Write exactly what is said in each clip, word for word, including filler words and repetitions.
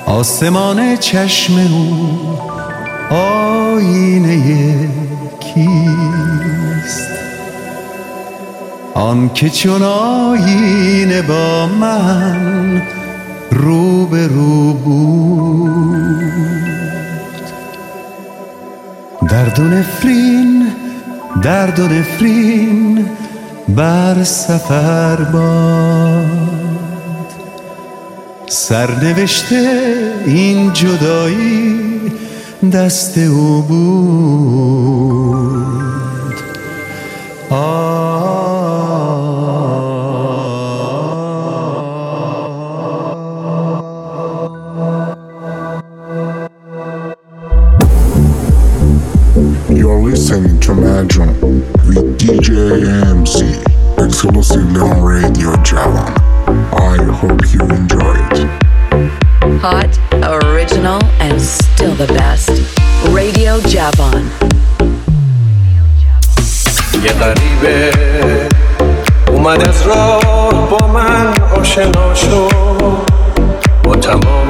آسمان چشم او آینه کیست؟ آن که چون آینه با من رو به رو بود. درد و نفرین درد و نفرین بر سفر باد، سرنوشته این جدایی دست او بود. آه You're listening to Imagine with D J M C exclusively on Radio Javan. I hope you enjoy it. Hot, original, and still the best. Radio Javan. یه غریبه اومد از راه با من آشنا شد، با تمام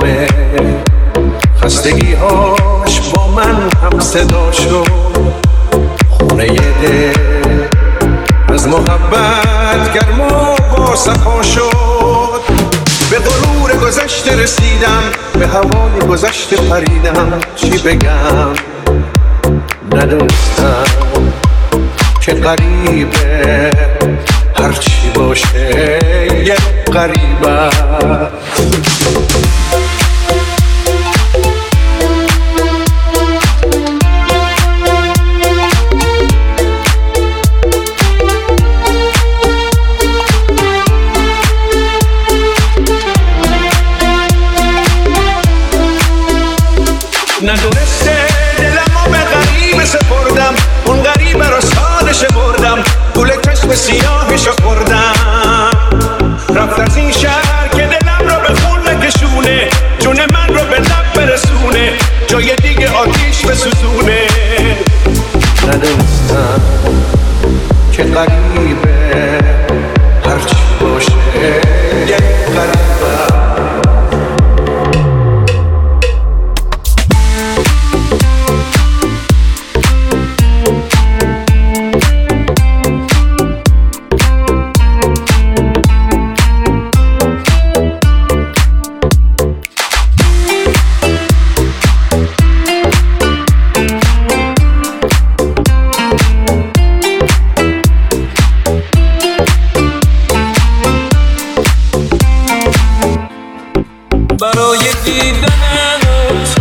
خستگی هاش با من هم صدا شد. خونه یه دل از محبت گرم و با صفا شد. به غرور گذشته رسیدم، به هوای گذشته پریدم. چی بگم ندونستم که غریبه هرچی باشه یه غریبه. ندونسته دلمو به غریبه سپردم، اون غریبه رو سالش بردم، گل چشم سیاهشو خوردم. رفت از این شهر که دلم رو به خون بکشونه، جون من رو به لب برسونه، جای دیگه آتیش بسوزونه. ندونستم که غریبه هرچی باشه یه غریبه. برای دیدن تو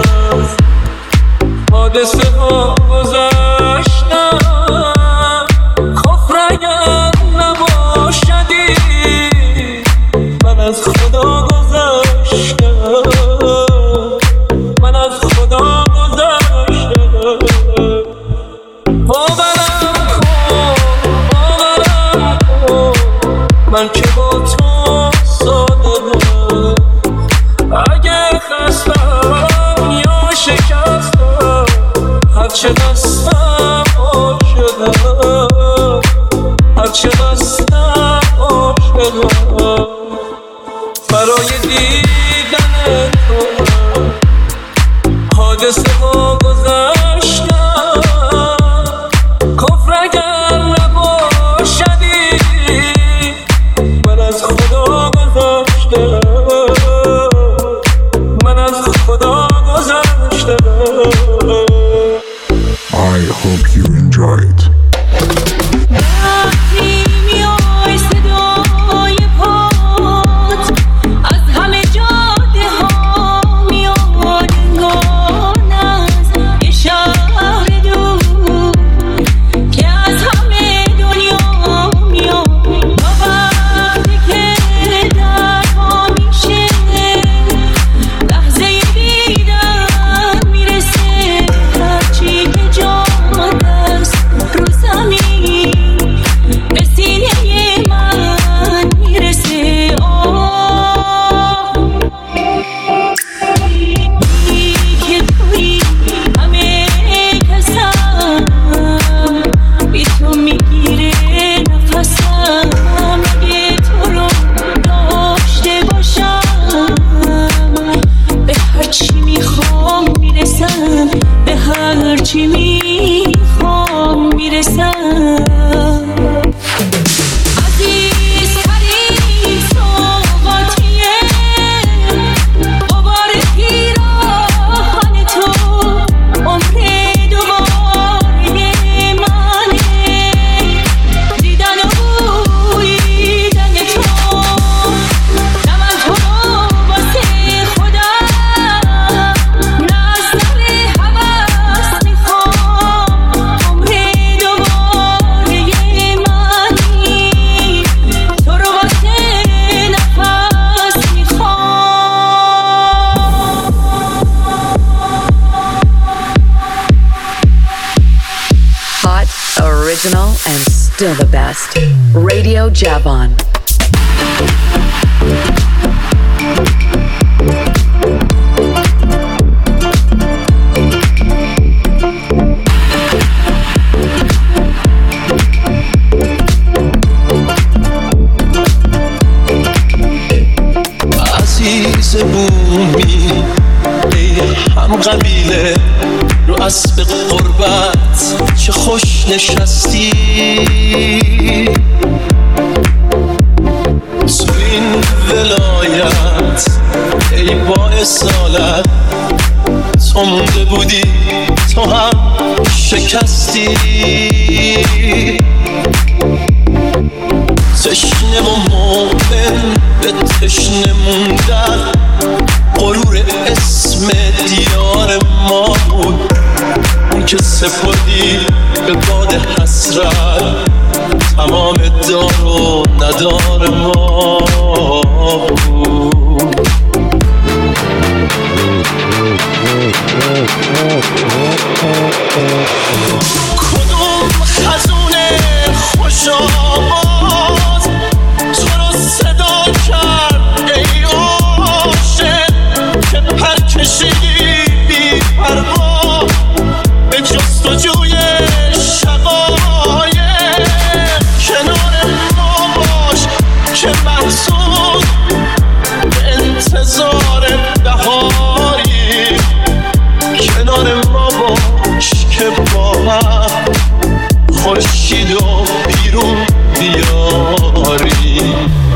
حادثه ها گذشتم، کفر اگر نباشدی من از خدا گذشتم، من از خدا گذشتم. باورم کن باورم کن من که با تو صادقم، اگه خستم یا شکستم هرچه دستم آب شدم، هرچه دستم آب شدم. برای دیدن تو حادثه ها گذشتم، کفر اگر نباشدی من از خدا گذشتم، I hope you enjoy it. Oh original and still the best. Radio Javon. عزیز بومی ای هم قبیله رو اسب قربت چه خوش نشستی تو این ولایت ای با اصالت تو مونده بودی تو هم شکستی تشنه و مومن به تشنه موندن غرور اسم دیار ما بود اون که سپردی به باد حسرت تمام دار و ندار ما بود کدوم خزونه خوش آواز تو رو صدا کرد ای عاشق که پر کشیدی بی پروا به جستجوی شقایق کنار ما باش که محسوب به انتظار بهاری کنار ما باش که با هم خورشید و بیرون بیاری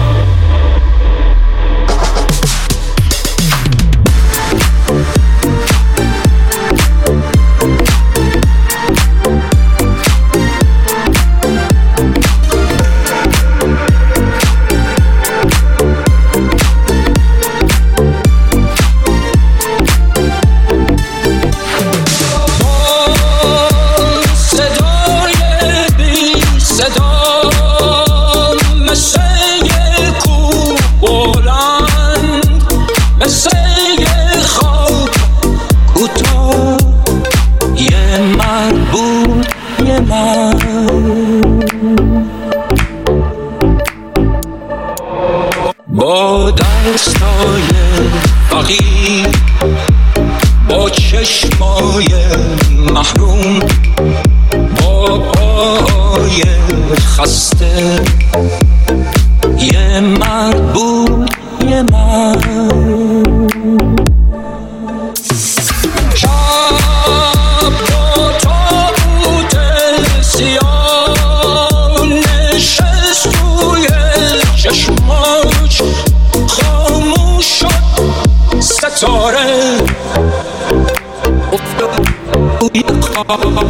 با دستای فقیر با چشمای محروم با پای خسته یه مرد بود یه مرد چشماش خاموش شد ستاره افتاد توی خواب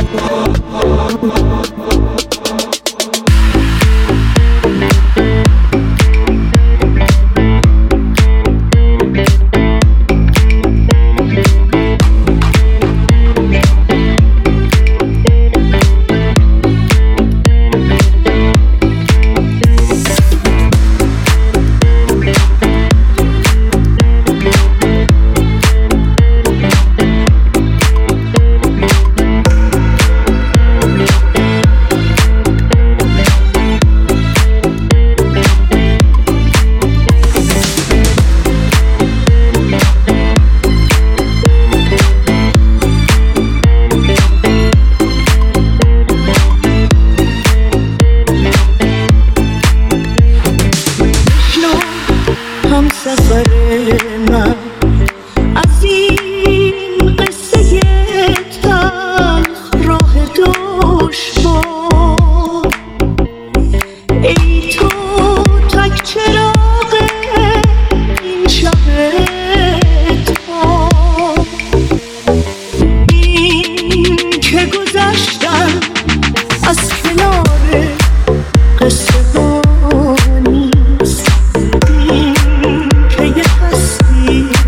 قصه ها نیست این که یه هستی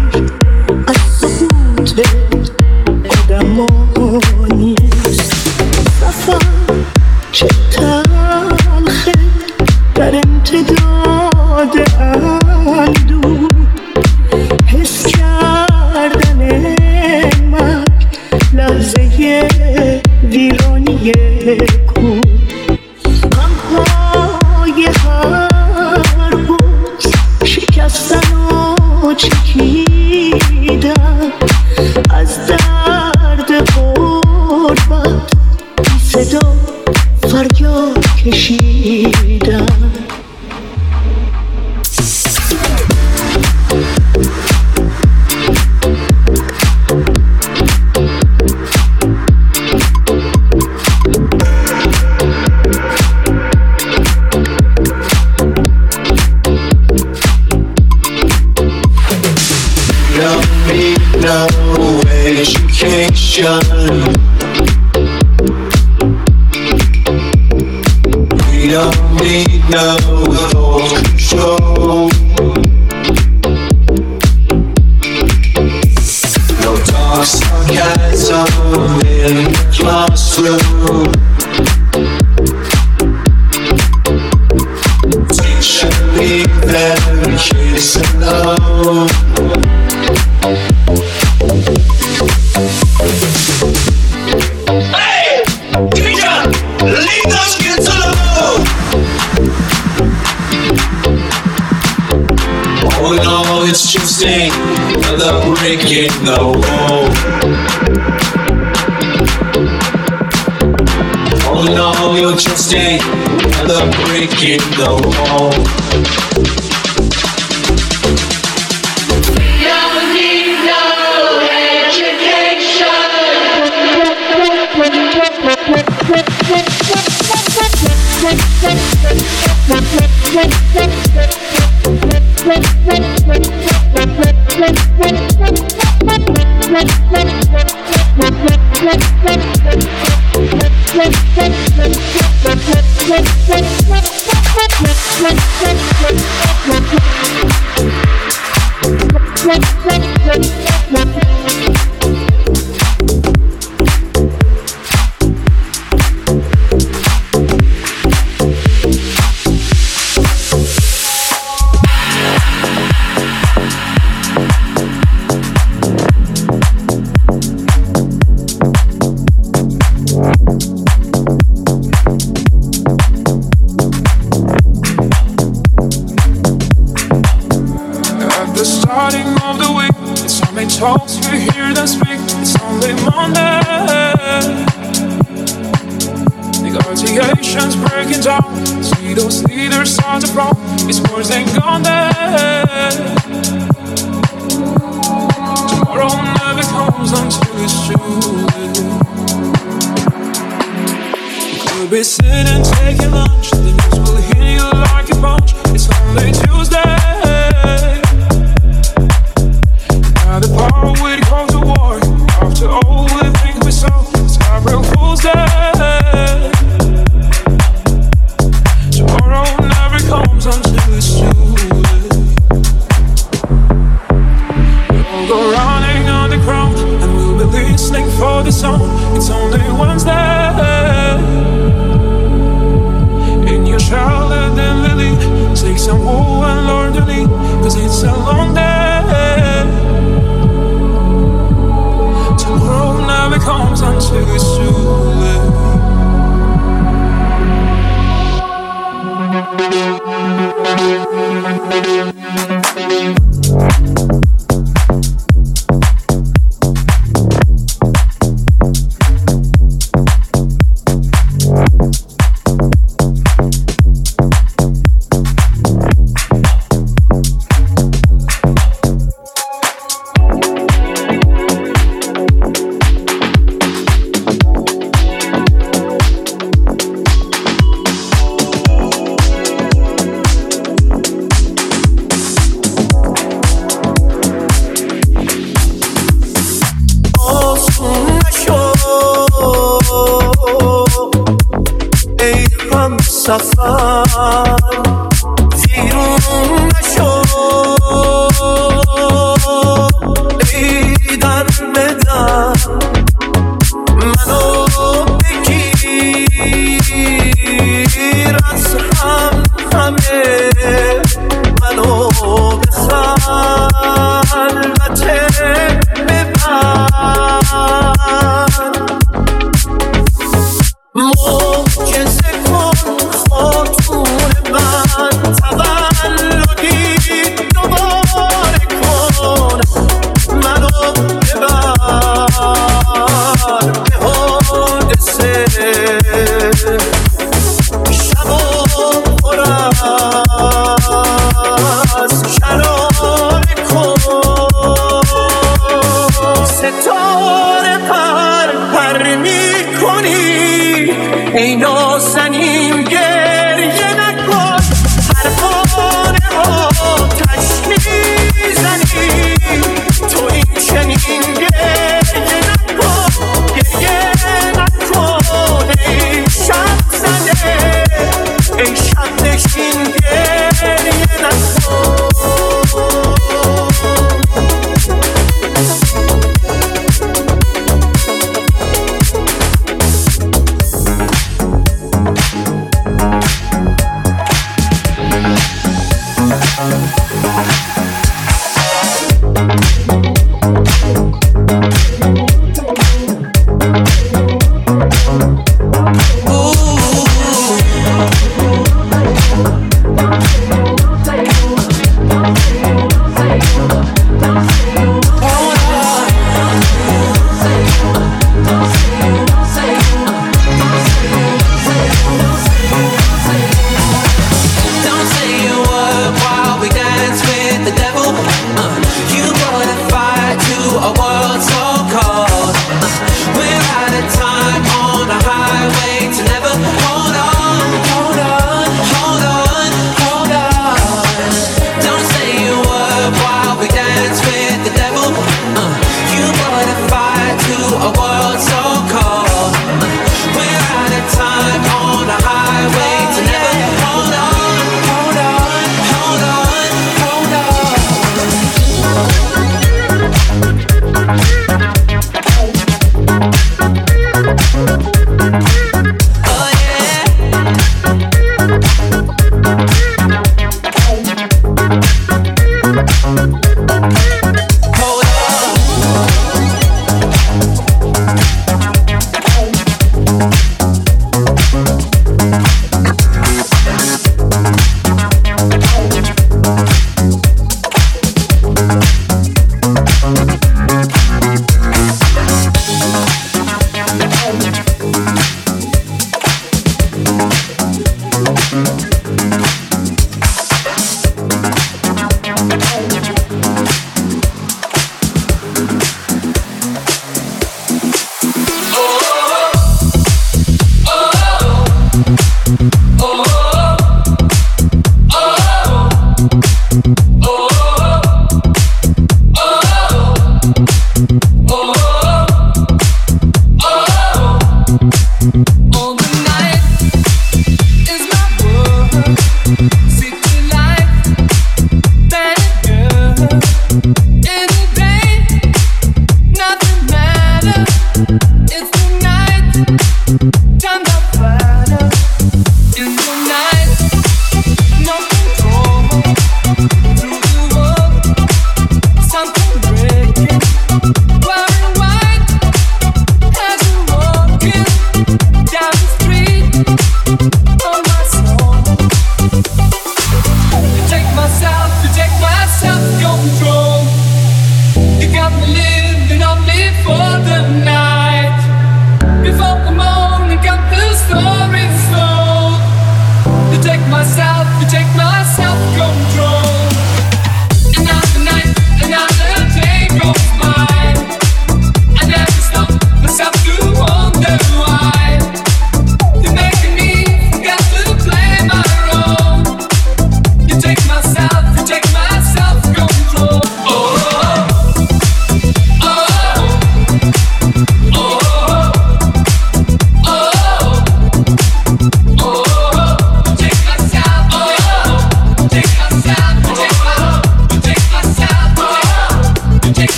چکیدم از درد غربت بی صدا فریاد کشیدم No education. We don't need no control. No dark sarcasm in the classroom. Teacher, leave them kids alone. Hey! Teacher! Leave those kids alone! Oh no, it's just another brick in the wall. Oh no, you're just another brick in the wall. Talks you hear them speak. It's only Monday. Negotiations breaking down. See those leaders on the front. It's worse than gone there. Tomorrow never comes until it's true. You could be sitting taking lunch. The news will hit you like a punch. It's only Tuesday. The power would go to war. After all we think we saw, it's April Fool's Day. Tomorrow never comes until it's too late. We'll go running underground and we'll be listening for the song. It's only Wednesday. In your childhood and lily, take some wool and learn to lead, cause it's a long day. Tomorrow never comes until it's too late. سفر زیرون نشو ای در بدن منو بگیر از هم همه منو به خلوته ببر معجزه کن خاتون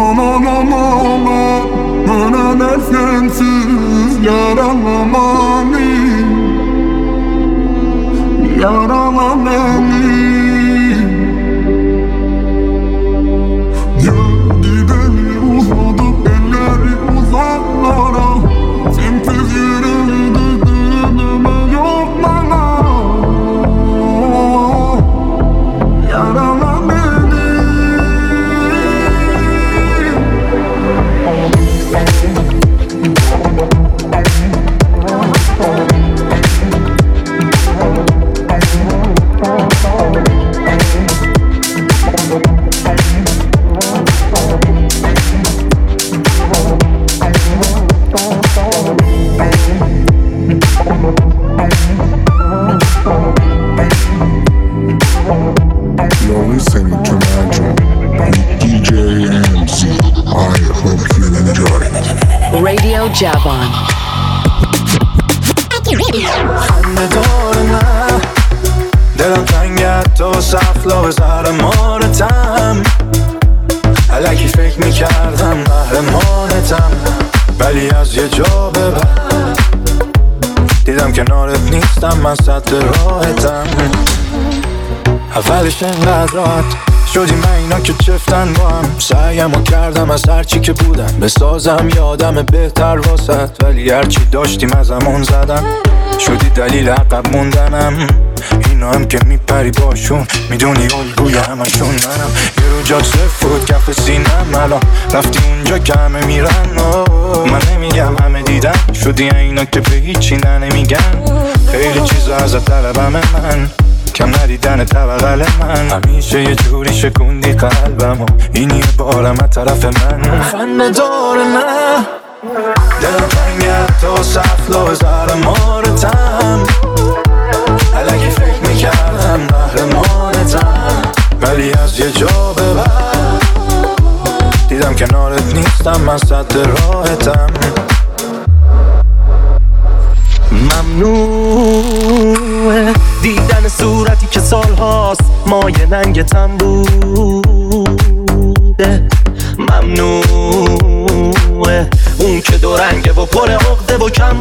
sensiz yaralamam yaralamam geldi beni uzadıp elleri uzaklara sensiz yüreği düzgünüme yok bana yarala beni. You're listening to Magic with D J M C. I hope you enjoy it. Radio Javon. خنده داره نه دلم تنگت تو سفلا به زهر مارتم الکی فکر میکردم قهرمانتم ولی از یه جا به بعد دیدم کنارت نیستم من سد راحتم اولش انقدر راحت شدی من اینا که چفتن با هم سعیمو کردم از هرچی که بودم بسازم یادم بهتر واسط ولی هرچی داشتیم از همون زدم شدی دلیل عقب موندنم اینا هم که میپری باشون میدونی الگوی همشون منم یه رو جات سفود کف سینم الان رفتی اونجا که همه میرن من نمیگم همه دیدن شدی اینا که به هیچی نه نمیگن خیلی چیزا ازت طلبم من کم ندیدن طبقل من همیشه یه جوری شکوندی قلبم و این یه بارم از طرف من خنده داره نه دلم تنگت تو سفلا زهر مارتم الکی فکر میکردم قهرمانتم ولی از یه جا به بعد دیدم کنارت نیستم من سد راحتم ممنوعه دیدن صورتی که سالهاست مایه ننگتم بوده ممنوعه اون که دو رنگه و پر عقده و کم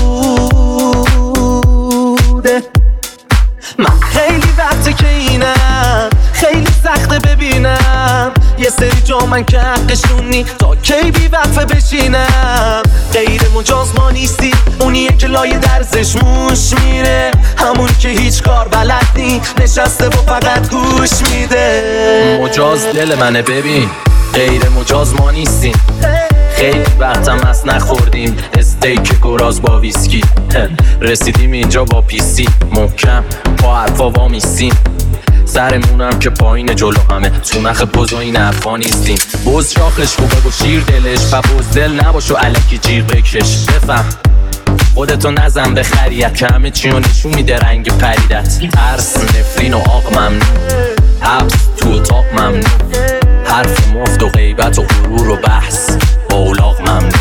بوده من خیلی وقته که اینم خیلی سخته ببینم یه سری جا من که حقشونی تا کی بی وقفه بشینم غیر مجاز ما نیستی اونیه که لایه درزش موش میره همون که هیچ کار بلد نی نشسته و فقط گوش میده مجاز دل منه ببین غیر مجاز ما نیستیم خیلی وقتم از نخوردیم استیک گراز با ویسکی رسیدیم اینجا با پیسی محکم با حرفا وامیستیم سرمونم که پایین جلو همه تو نخ بز و این حرفا نیستیم بز شاخش خوبه و شیر دلش و بز دل نباش و الکی جیر بکش بفهم خودتو نزن به خریت که همه چی رو نشون میده رنگ پریدت ترس نفرین و آق ممنون حبس تو اتاق ممنون حرف مفت و غیبت و غرور و بحث با اولاغ ممنون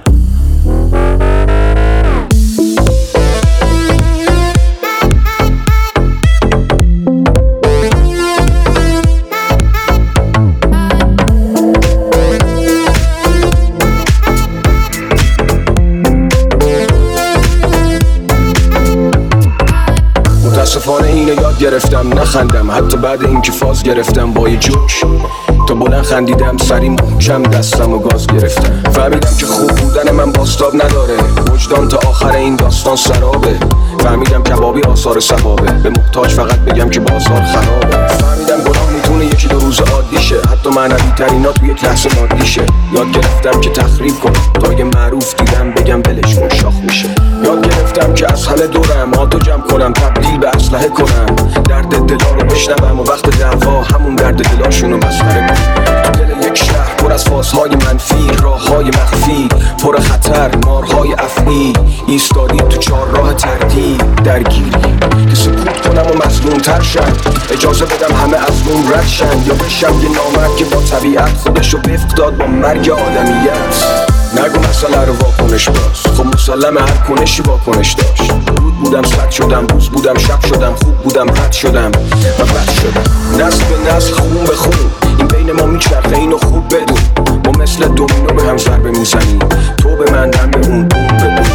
متاسفانه اینو یاد گرفتم نخندم حتی بعد اینکه فاز گرفتم با یه جوک تا بلند خندیدم سری محکم دستم و گاز گرفتم فهمیدم که خوب بودن من باستاب نداره وجدان تا آخر این داستان سرابه فهمیدم کبابی آثار ثوابه به محتاج فقط بگم که بازار خرابه فهمیدم گناه میتونه یکی دو روز عادیشه حتی معنوی ترینا تو یک لحظه مادیشه یاد گرفتم که تخریب کنم تا یه معروف دیدم بگم ولش کن شاخ میشه یاد گرفتم که از همه دورم آتو جمع کنم تبدیل به اسلحه کنم درد دلا رو بشنوم و وقت دعوا همون درد دلاشونو مسخره کنم تو دل یک شهر پر از فازهای منفی راههای مخفی پر خطر مارهای افعی ایستادی تو چهار راه تردید درگیری که سکوت کنم و مظلوم تر شم اجازه بدم همه از روم رد شن یا بشم یه نامرد که با طبیعت خودشو وفق داد با مرگ آدمیت نگو مسئله رو واکنش باز خب مسلم هر کنشی واکنش داشت رود بودم صد شدم روز بودم شب شدم خوب بودم رد شدم و بد شدم نسل به نسل خون به خون این بین ما میچرخه اینو خوب بدون ما مثل دومینو به هم ضربه میزنیم تو به من من به اون اون به اون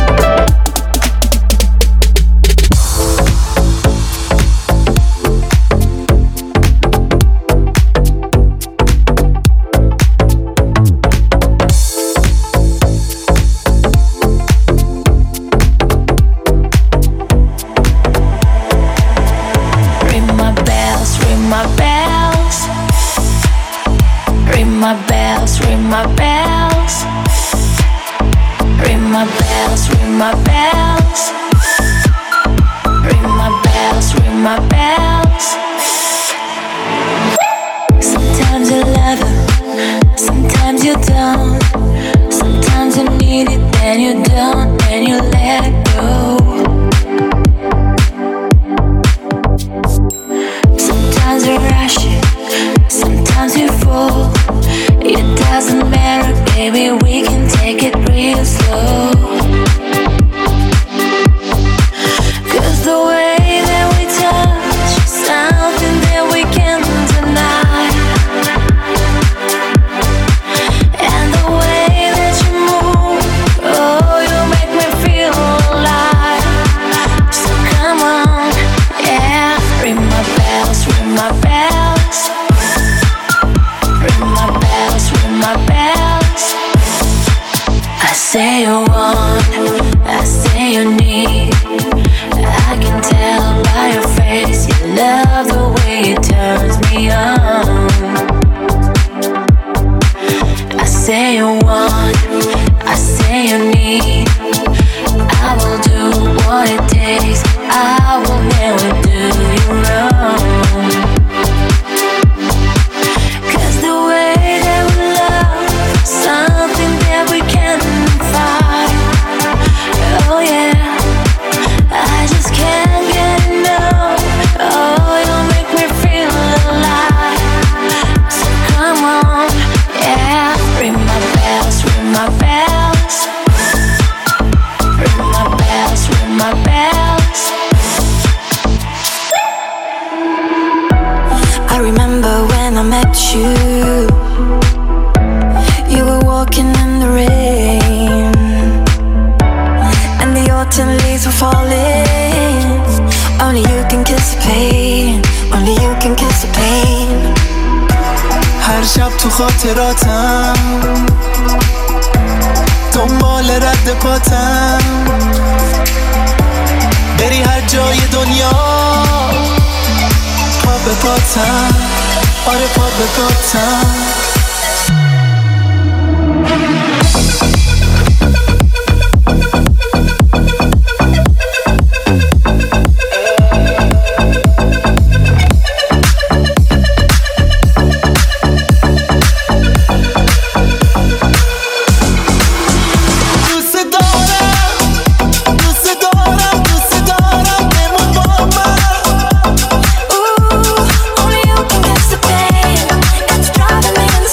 خاطراتم دنبال رد پاتم بری هر جای دنیا پا به پاتم آره پا به پاتم Only you can guess the pain. It's driving me insane.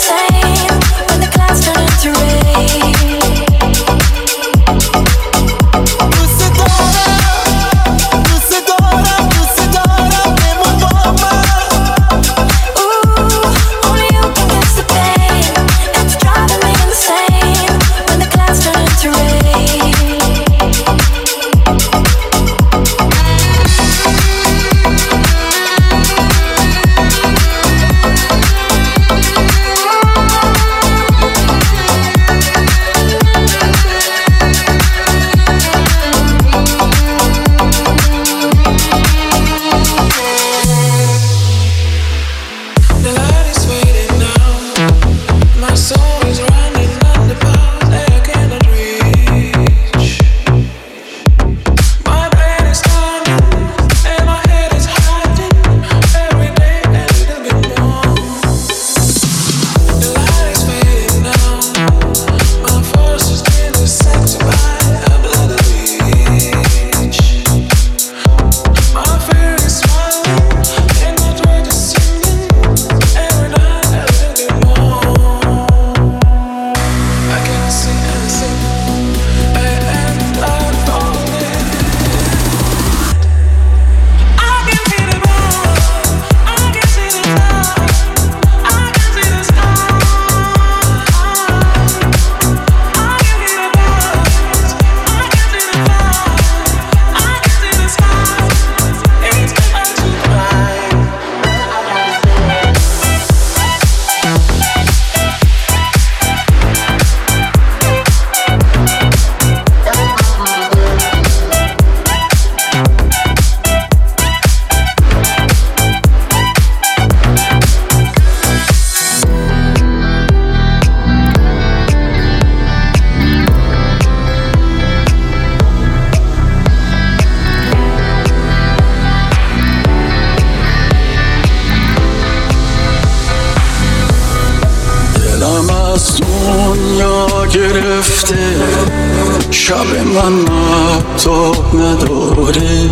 گرفته شب من مهتاب نداره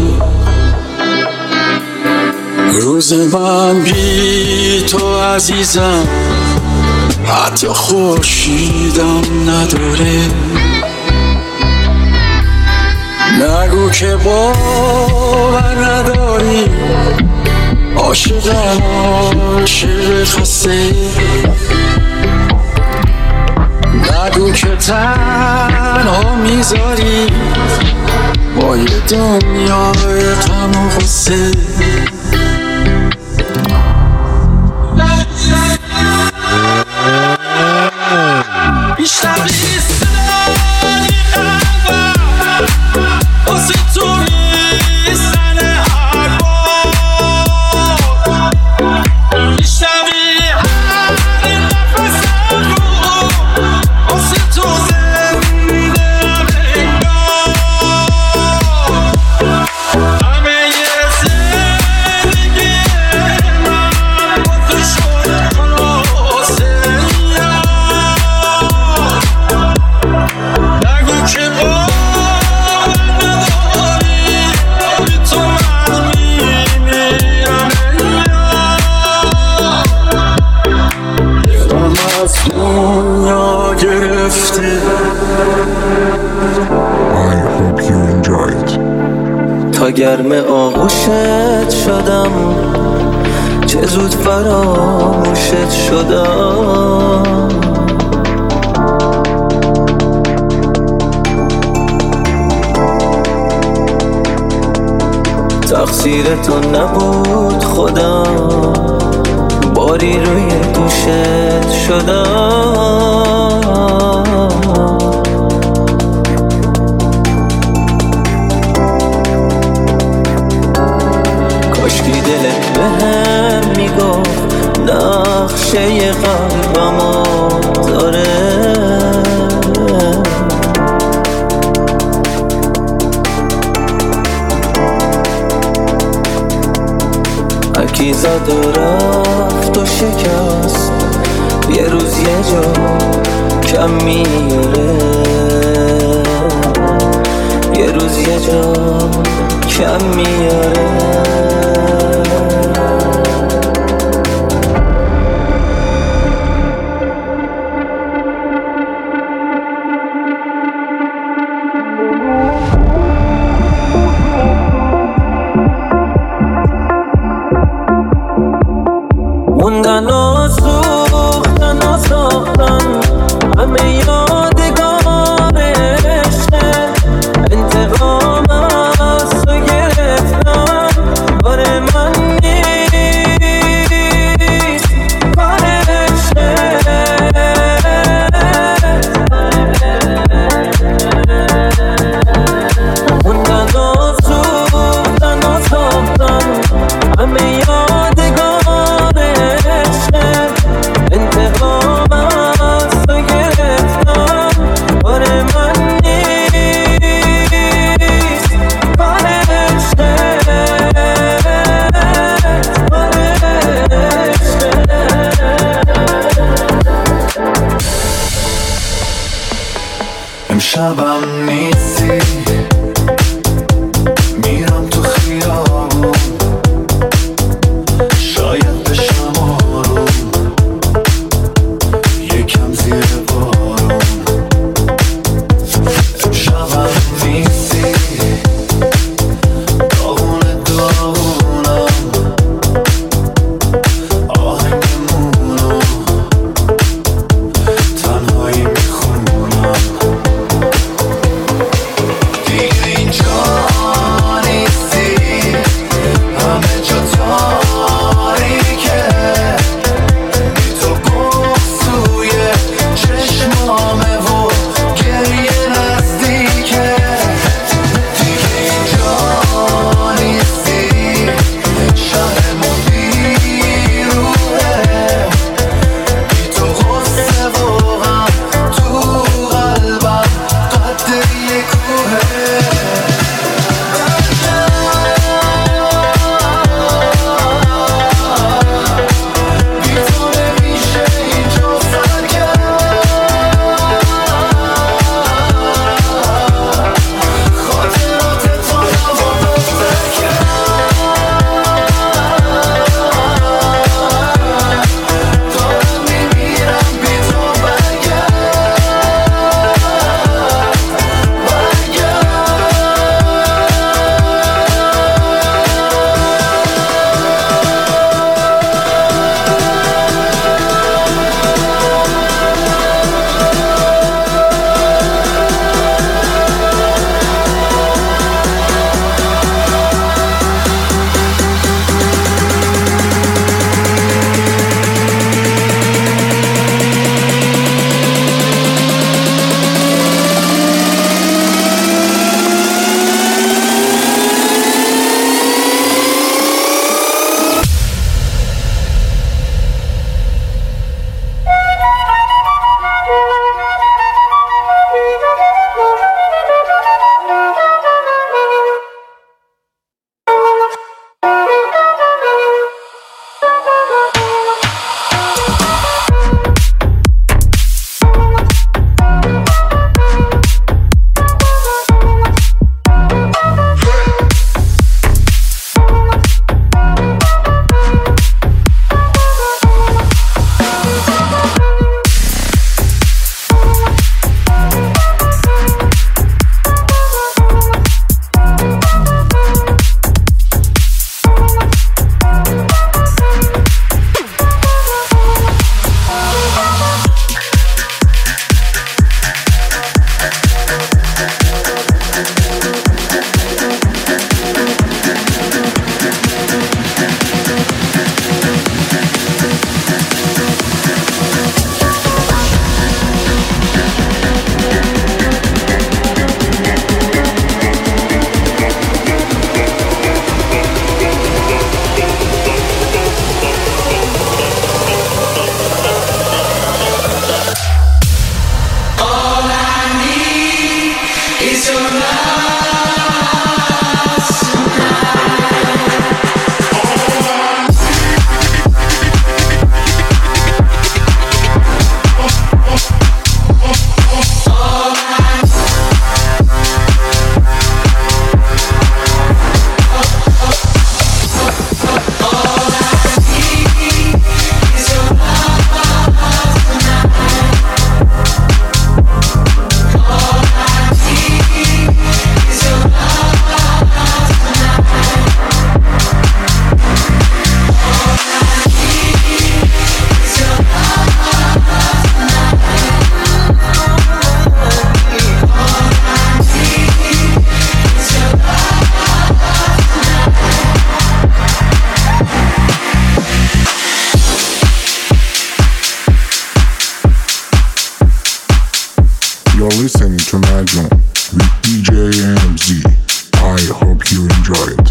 روز من بی تو عزیزم حتی خورشیدم نداره نگو که باور نداری عاشقم عاشق خسته نگو که تنها میذاری با یه دنیای غم و غصه بیشتر بیست داری قلبم واسه تو میزنه هر بار میشنوی هر نفسم رو واسه تو زنده انگار همه یه زندگی من با تو شد خلاصه نگو که باور نداری بی تو من میمیرم دلم از دنیا گرفته I hope you enjoyed. تا گرم آغوشت شدم چه زود فراموشت شدم تقصیر تو نبود خودم باری روی دوشت شدم کاشکی دلت بهم میگفت نقشه قلبمو داره هرکی زد و رفت و شکست یه روز یه جا کم میاره یه روز یه جا کم میاره موندن و سوختن و ساختن همه یادگار عشقه انتقام از تو گرفتن کار من نیست کار عشقه موندن و سوختن و ساختن همه یادگار انتقام از تو گرفتم کار من نیست کار عشقه کار عشقه امشبم نیستی میرم تو خیابون شاید بشم آروم یکم زیر بارون امشبم نیستی داغونه داغونم آهنگمونو تنهایی میخونم You're listening to Magic with D J M Z. I hope you enjoy it.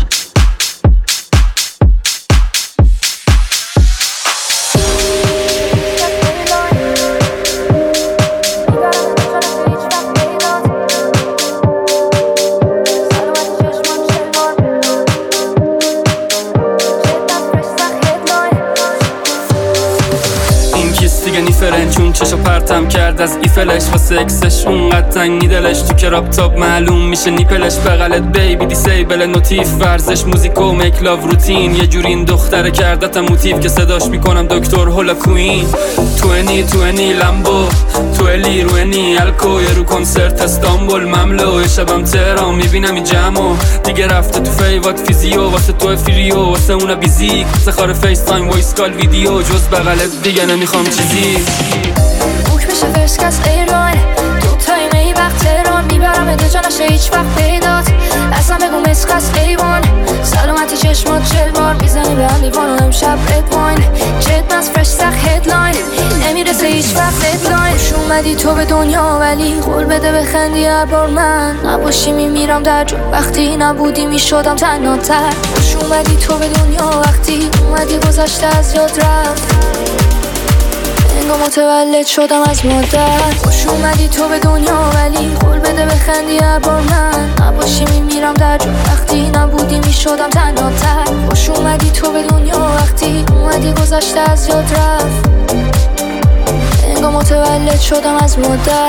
چون چشو پرتم کرد از ایفلش واسه اکسش اونقدر تنگی دلش تو کراب تاپ معلوم میشه نیپلش بغلت بیبی دیسیبل نوتیف ورزش موزیک و میک لاو روتین یه جوری این دختره کردتم موتیف که صداش میکنم دکتر هولا کوین توینی توینی لمبو تویلی روینی الکو یه رو کنسرت استانبول مملو شبم تهران میبینم این جمعو دیگه رفته تو فیوات فیزیو واسه تو فریو واسه اونا بیزیک سخار فیس تایم وایس کال ویدیو جز بغلت دیگه نمیخوام چیزی بوک بشه فرست کس ایران تو تایمه ای وقت تهران میبرم اده جا نشه هیچ وقت پیدات اصلا بگو مسکس ایوان سلامتی چشمات چل بار میزنی به هم لیوان و امشب رد واین جد مز فرش سخ هدلاین نمیرسه هیچ وقت ددلاین خوش اومدی تو به دنیا ولی قول بده بخندی هر بار من نباشی میمیرم در جو وقتی نبودی میشدم تنها تر خوش اومدی تو به دنیا وقتی اومدی گذشته از یاد رفت انگار متولد شدم از مادر خوش اومدی تو به دنیا ولی قول بده بخندی هر بار من نباشی میمیرم در جو وقتی نبودی میشدم تنها تر خوش اومدی تو به دنیا وقتی اومدی گذشته از یاد رفت انگار متولد شدم از مادر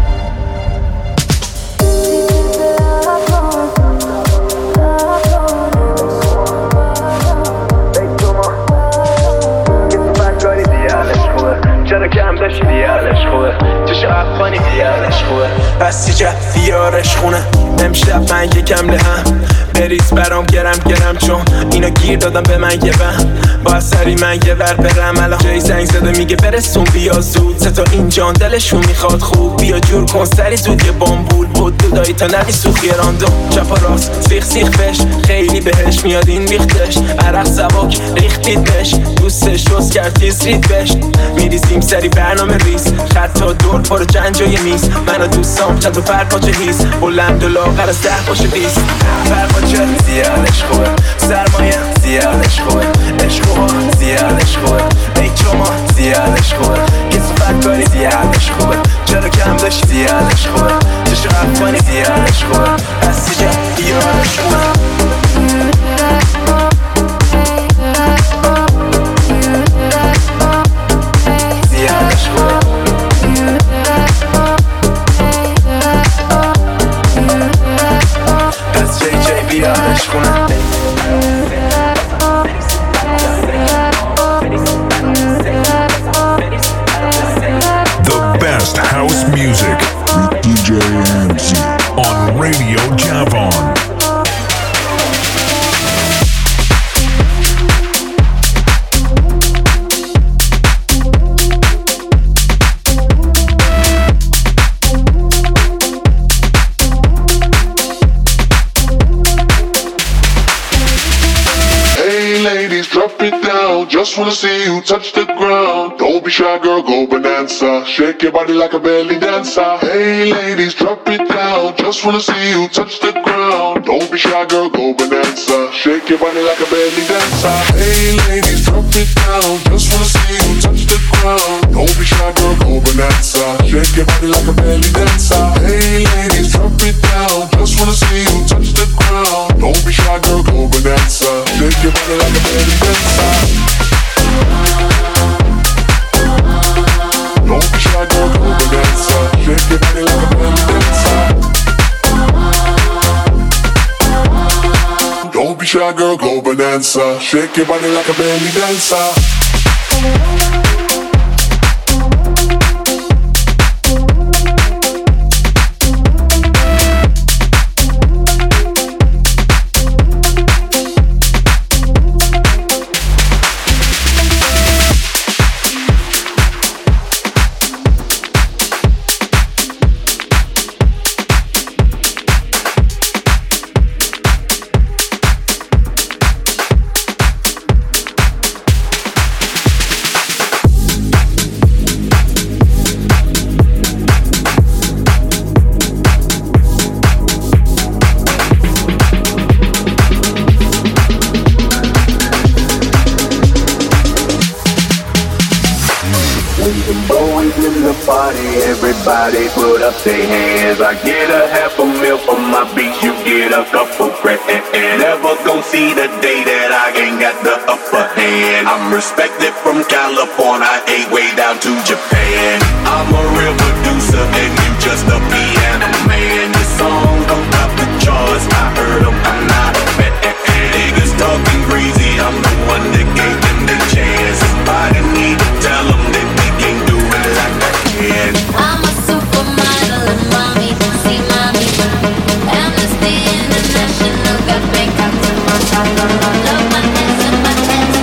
چرا کم داشتی بیارش خوبه چشو افغانی بیارش خوبه پس چی جد بیارش خونه امشب من یکم لهم بریز برام گرم گرم چون اینا گیر دادم به من یه بهم با سری من یه ور برم الان جای زنگ زده میگه برسون بیا زود سه تا این جان دلشون میخواد خوب بیا جور کن سری زود یه بامبول بود دودایی تا نقی سوخی راندو چپ و راست سیخ سیخ بش خیلی بهش میاد این ریختش عرق سباک ریختید بش دوستش شوز کرد تیز رید بش میریزیم سری برنامه ریز خطا دور پارو جنجای میز من و دوستام چند و پرپاچه هیز بلند و لاغر از ده باشه بیز پرپاچه زیادش خوبه سرمایه زیادش خوبه عشق و زیادش خوبه ای شما زیادش خوبه کسافت کاری زیادش خوبه چرا کم داشتی زیادش خوبه چشو افغانی زیادش خوبه از چه دیارش خوبه The best house music with D J M Z on Radio Javon. Just wanna see you touch the ground. Don't be shy, girl, go bonanza. Shake your body like a belly dancer. Hey, ladies, drop it down. Just wanna see you touch the ground. Don't be shy, girl, go bonanza. Shake your body like a belly dancer. Hey, ladies, drop it down. Just wanna see you touch the ground. Don't be shy, girl, go bonanza. Shake your body like a belly dancer. Hey, ladies, drop it down. Just wanna see you touch the ground. Don't be shy, girl, go bonanza. Shake your body like a belly dancer. Don't be shy, girl, go bonanza. Shake your body like a belly dancer. Don't be shy, girl, go bonanza. Shake your body like a belly dancer. Everybody put up their hands. I get a half a mil for my beats, you get a couple grand. Never gon' see the day that I ain't got the upper hand. I'm respected from California, I way down to Japan. I'm a real producer and you just a piano man. This song don't top the charts, I heard them, I'm not a fan. Niggas talking crazy, I'm the one that gave them the chance. Somebody need to tell them that they can't do it like I can. I'm a supermodel and mommy, see mommy. Amnesty International got bank out to my top. Love my hands and my hands.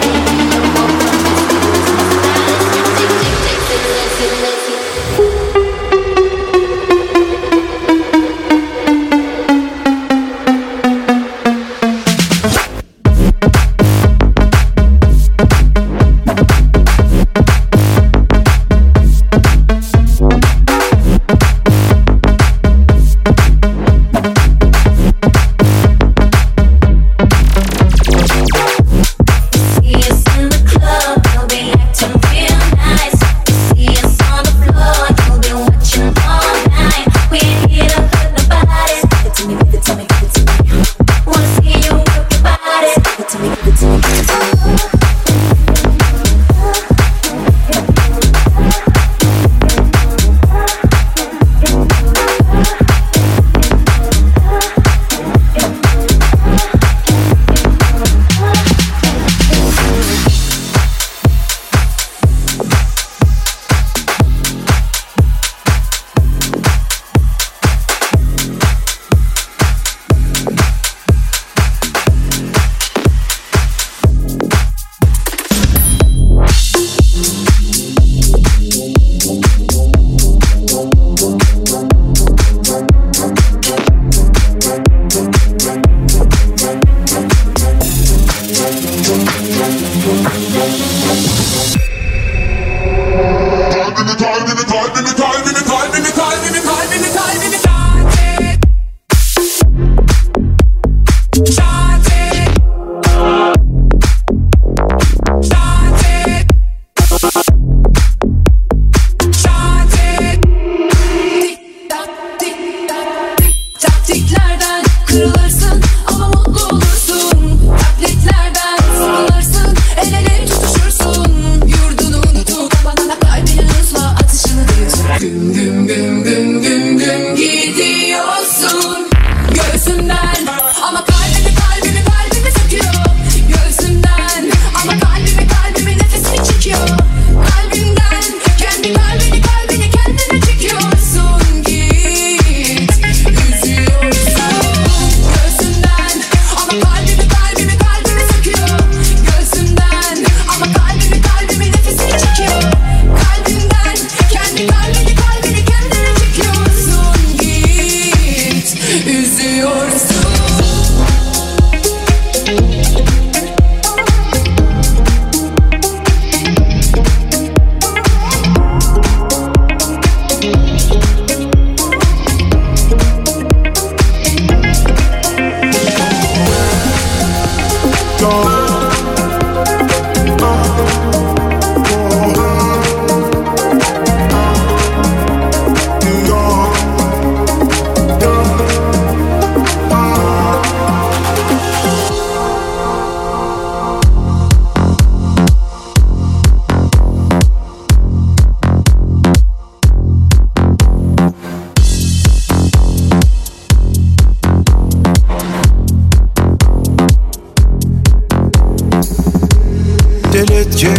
دلت که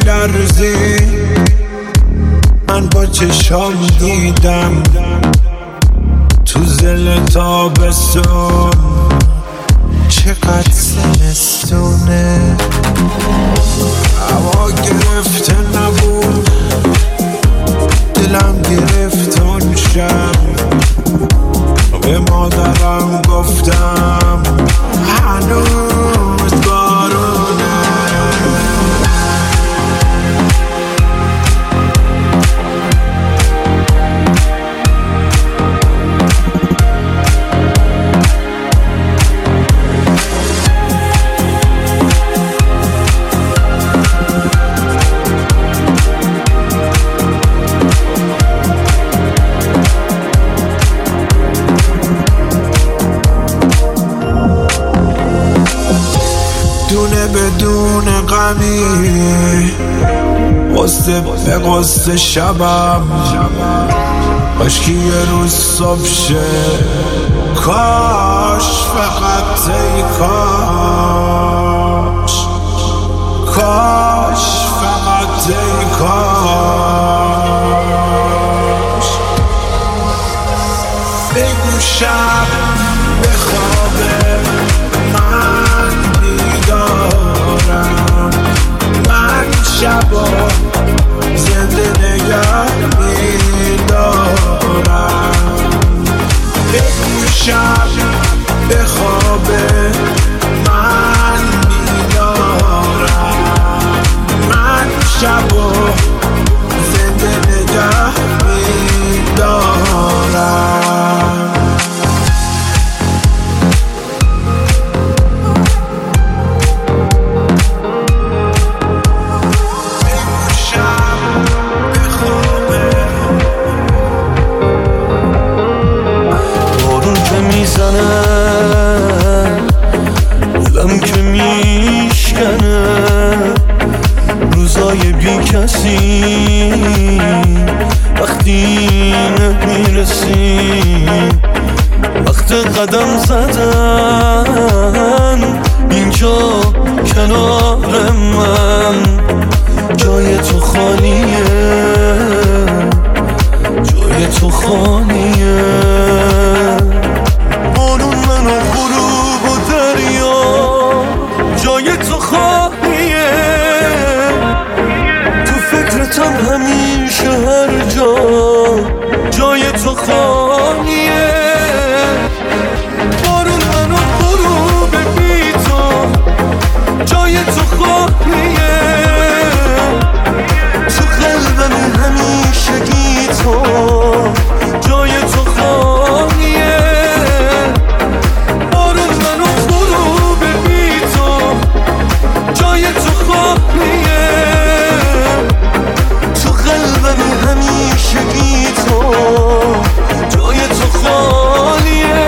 میلرزی من با چشام دیدم تو زل تابستون چقدر زمستونه هوا گرفته نبود دلم گرفت اون شب به مادرم گفتم هنوز بارونه همین قصه به قصه شبم کاش که یه روز صبح شه کاش فقط ای کاش کاش فقط ای کاش بگو شب به خوابه من بیدارم من شبا زنده نگه میدارم بگو شب به خوابه من بیدارم من شبا زنده نگه میدارم دلم که میشکنه روزای بی کسی وقتی نمیرسی وقت قدم زدن اینجا کنار من جای تو خالیه جای تو خالیه بارون من و غروب و دریا جای تو خالیه تو فکرتم همیشه هر جا جای تو خالیه بارون من و غروب بی تو جای تو خالیه تو قلبم همیشه گی تو جای تو خالیه بارون من و غروب بی تو جای تو خالیه تو قلبم همیشه گی تو جای تو خالیه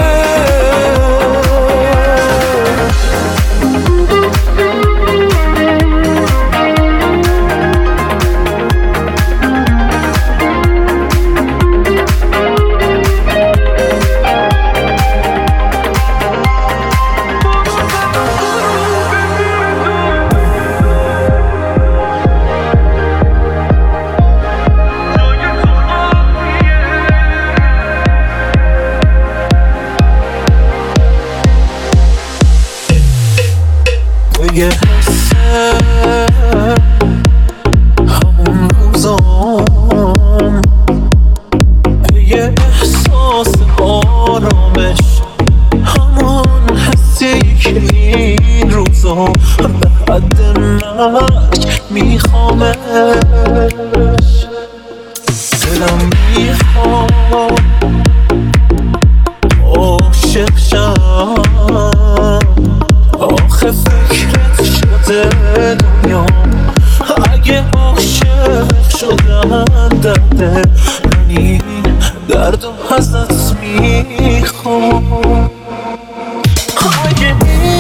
یه حسه همون روزام یه احساس آرامش همون حسی که این روزا به حد مرگ میخوامش دلم میخوام عاشق شم آخه فکرت شده دنیا اگه عاشق شدن درده من این درد و ازت میخوام اگه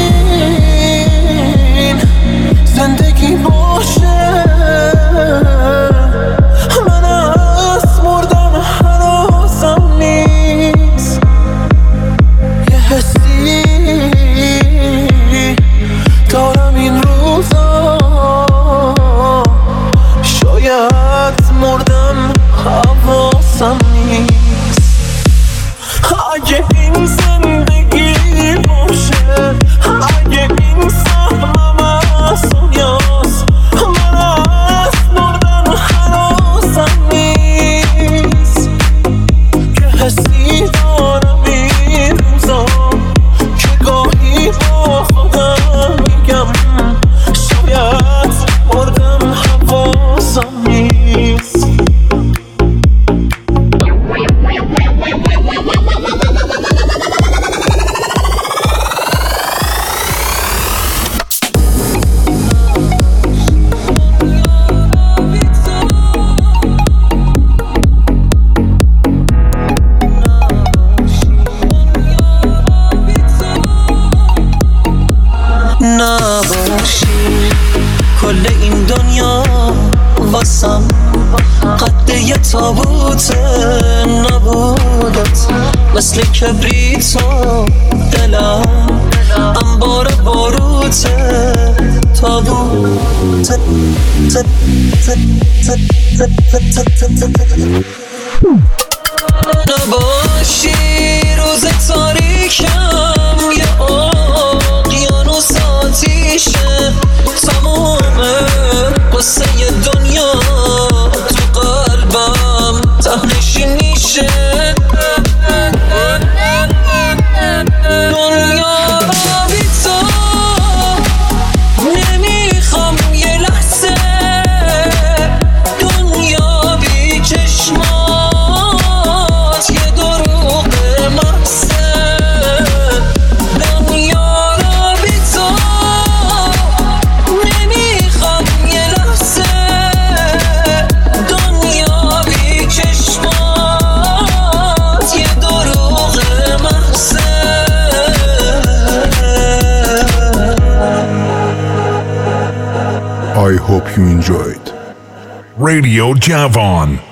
این زندگی باشه من از مردن هنوزم نیست یه حسی دارم این روزا شاید مردم حواسم نیست اگه این زندگی باشه اگه این سهمم از دنیاست من از مردن هنوزم نیست که حسی دارم این روزا که گاهی با خودم میگم شاید مردم حواسم نیست واسم قد یه تابوت نبودت، مثل کبریتو دلم انبار باروت تابوت نباشی روز تاریکم یه اقیانوس آتیشه، تمومه قصه دنیا تو قلبم تهنشینیشه. دنیا بی تو نمیخوام یه لحظه، دنیا بی چشمات یه دروغ محضه. دنیا را بی تو نمیخوام یه لحظه، دنیا بی چشمات یه دروغ محضه. I hope you enjoyed Radio Javon.